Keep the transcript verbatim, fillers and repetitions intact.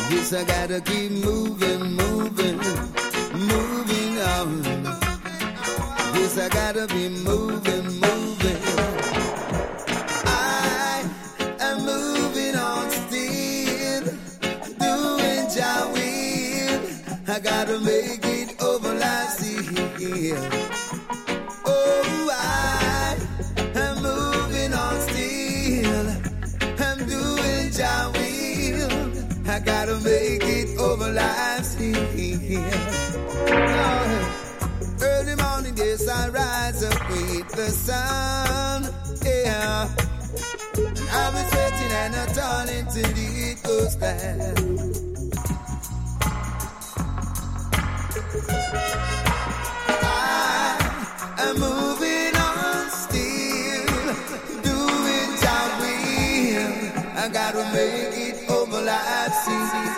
Yes, I gotta keep moving, moving, moving on. Yes, I gotta be moving, moving. I am moving on still, doing Jah will. I gotta make it over life's hill. Oh, I am moving on still, I'm doing Jah will. I gotta make it over life's hill. Oh, early morning, yes, I rise up with the sun. Yeah, and I'll be sweating and not turning till it goes down. I am moving on still, doing Jah will. I gotta make it over life's hill.